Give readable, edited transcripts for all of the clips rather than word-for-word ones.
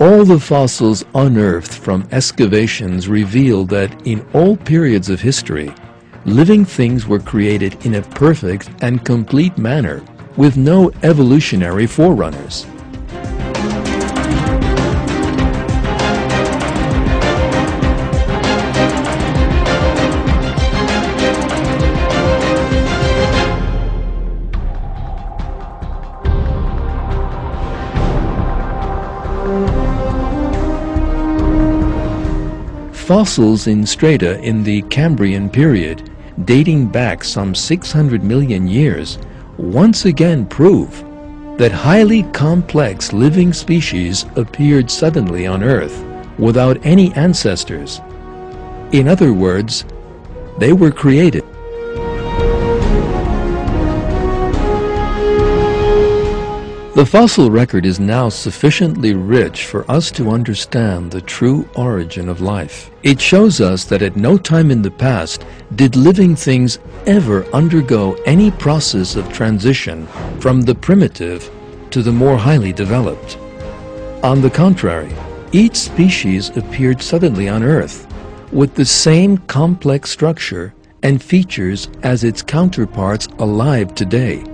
All the fossils unearthed from excavations reveal that in all periods of history, living things were created in a perfect and complete manner, with no evolutionary forerunners. Fossils in strata in the Cambrian period, dating back some 600 million years, once again prove that highly complex living species appeared suddenly on Earth without any ancestors. In other words, they were created. The fossil record is now sufficiently rich for us to understand the true origin of life. It shows us that at no time in the past did living things ever undergo any process of transition from the primitive to the more highly developed. On the contrary, each species appeared suddenly on Earth with the same complex structure and features as its counterparts alive today.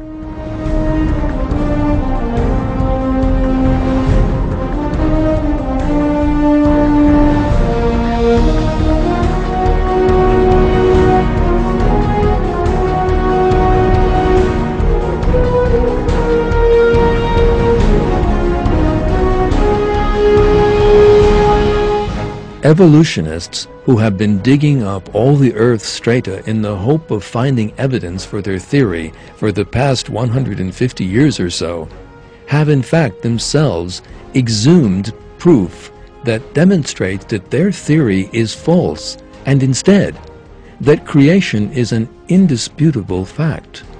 Evolutionists who have been digging up all the Earth's strata in the hope of finding evidence for their theory for the past 150 years or so have in fact themselves exhumed proof that demonstrates that their theory is false and instead that creation is an indisputable fact.